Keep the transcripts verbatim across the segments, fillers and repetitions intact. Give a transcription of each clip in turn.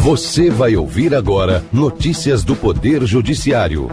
Você vai ouvir agora notícias do Poder Judiciário.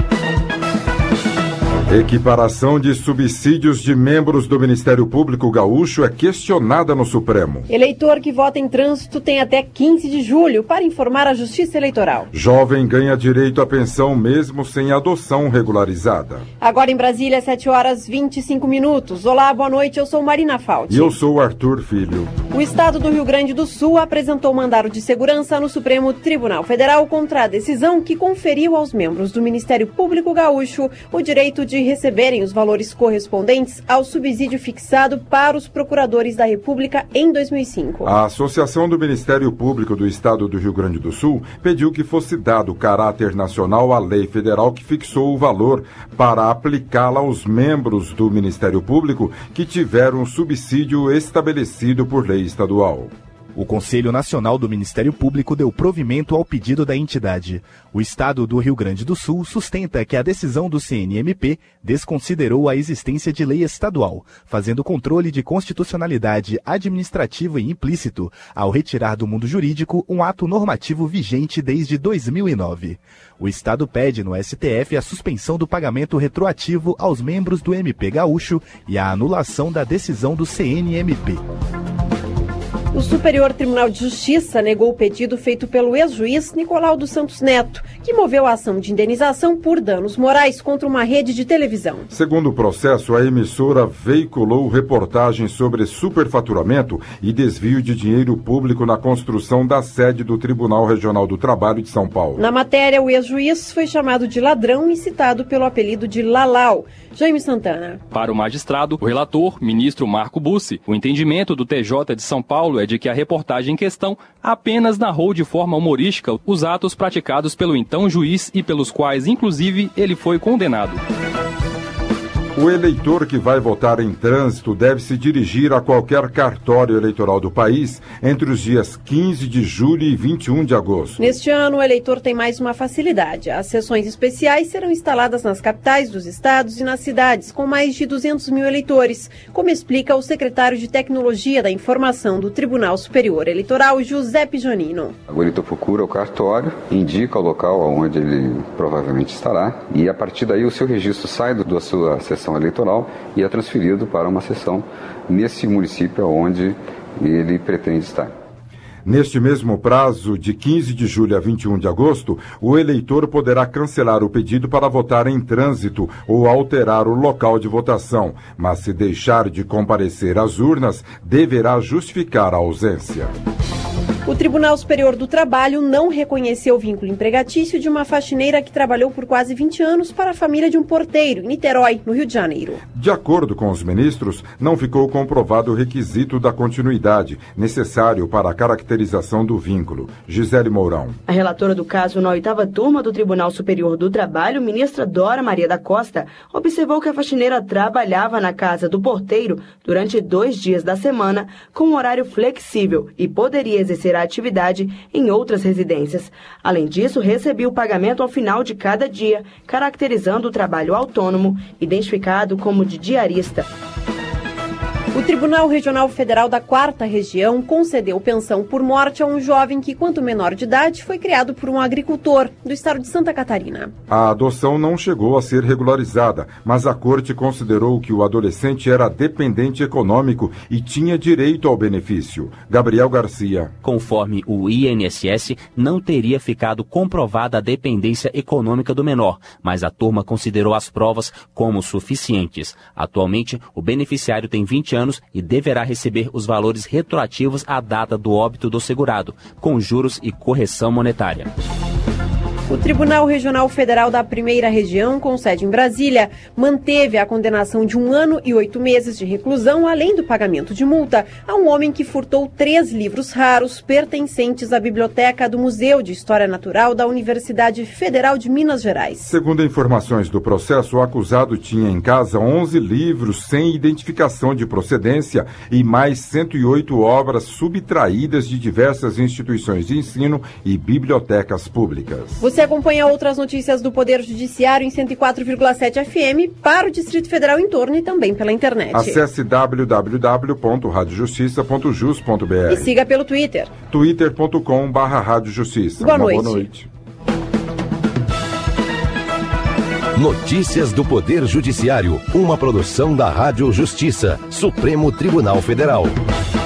Equiparação de subsídios de membros do Ministério Público Gaúcho é questionada no Supremo. Eleitor que vota em trânsito tem até quinze de julho para informar a Justiça Eleitoral. Jovem ganha direito à pensão mesmo sem adoção regularizada. Agora em Brasília, sete horas e vinte e cinco minutos. Olá, boa noite, eu sou Marina Falti. E eu sou Arthur Filho. O Estado do Rio Grande do Sul apresentou mandado de segurança no Supremo Tribunal Federal contra a decisão que conferiu aos membros do Ministério Público Gaúcho o direito de receberem os valores correspondentes ao subsídio fixado para os procuradores da República em dois mil e cinco. A Associação do Ministério Público do Estado do Rio Grande do Sul pediu que fosse dado caráter nacional à lei federal que fixou o valor para aplicá-la aos membros do Ministério Público que tiveram subsídio estabelecido por lei estadual. O Conselho Nacional do Ministério Público deu provimento ao pedido da entidade. O Estado do Rio Grande do Sul sustenta que a decisão do C N M P desconsiderou a existência de lei estadual, fazendo controle de constitucionalidade administrativa e implícito ao retirar do mundo jurídico um ato normativo vigente desde dois mil e nove. O Estado pede no S T F a suspensão do pagamento retroativo aos membros do M P Gaúcho e a anulação da decisão do C N M P. O Superior Tribunal de Justiça negou o pedido feito pelo ex-juiz Nicolau dos Santos Neto, que moveu a ação de indenização por danos morais contra uma rede de televisão. Segundo o processo, a emissora veiculou reportagens sobre superfaturamento e desvio de dinheiro público na construção da sede do Tribunal Regional do Trabalho de São Paulo. Na matéria, o ex-juiz foi chamado de ladrão e citado pelo apelido de Lalau. Jaime Santana. Para o magistrado, o relator, ministro Marco Bussi, o entendimento do T J de São Paulo é de que a reportagem em questão apenas narrou de forma humorística os atos praticados pelo então juiz e pelos quais, inclusive, ele foi condenado. O eleitor que vai votar em trânsito deve se dirigir a qualquer cartório eleitoral do país entre os dias quinze de julho e vinte e um de agosto. Neste ano, o eleitor tem mais uma facilidade. As sessões especiais serão instaladas nas capitais dos estados e nas cidades, com mais de duzentos mil eleitores, como explica o secretário de Tecnologia da Informação do Tribunal Superior Eleitoral, José Pijonino. O eleitor procura o cartório, indica o local onde ele provavelmente estará e, a partir daí, o seu registro sai da sua sessão eleitoral e é transferido para uma sessão nesse município onde ele pretende estar. Neste mesmo prazo, de quinze de julho a vinte e um de agosto, o eleitor poderá cancelar o pedido para votar em trânsito ou alterar o local de votação, mas se deixar de comparecer às urnas, deverá justificar a ausência. O Tribunal Superior do Trabalho não reconheceu o vínculo empregatício de uma faxineira que trabalhou por quase vinte anos para a família de um porteiro, em Niterói, no Rio de Janeiro. De acordo com os ministros, não ficou comprovado o requisito da continuidade necessário para a caracterização do vínculo. Gisele Mourão. A relatora do caso na oitava turma do Tribunal Superior do Trabalho, ministra Dora Maria da Costa, observou que a faxineira trabalhava na casa do porteiro durante dois dias da semana com um horário flexível e poderia exercer a atividade em outras residências. Além disso, recebia o pagamento ao final de cada dia, caracterizando o trabalho autônomo, identificado como de diarista. O Tribunal Regional Federal da Quarta Região concedeu pensão por morte a um jovem que, quando menor de idade, foi criado por um agricultor do estado de Santa Catarina. A adoção não chegou a ser regularizada, mas a corte considerou que o adolescente era dependente econômico e tinha direito ao benefício. Gabriel Garcia. Conforme o I N S S, não teria ficado comprovada a dependência econômica do menor, mas a turma considerou as provas como suficientes. Atualmente, o beneficiário tem vinte anos e deverá receber os valores retroativos à data do óbito do segurado, com juros e correção monetária. O Tribunal Regional Federal da Primeira Região, com sede em Brasília, manteve a condenação de um ano e oito meses de reclusão, além do pagamento de multa, a um homem que furtou três livros raros pertencentes à biblioteca do Museu de História Natural da Universidade Federal de Minas Gerais. Segundo informações do processo, o acusado tinha em casa onze livros sem identificação de procedência e mais cento e oito obras subtraídas de diversas instituições de ensino e bibliotecas públicas. Você Você acompanha outras notícias do Poder Judiciário em cento e quatro vírgula sete F M para o Distrito Federal em torno e também pela internet. Acesse w w w ponto rádio justiça ponto jus ponto b r e siga pelo Twitter. twitter ponto com barra rádio justiça. Boa Uma noite. Boa noite. Notícias do Poder Judiciário, uma produção da Rádio Justiça, Supremo Tribunal Federal.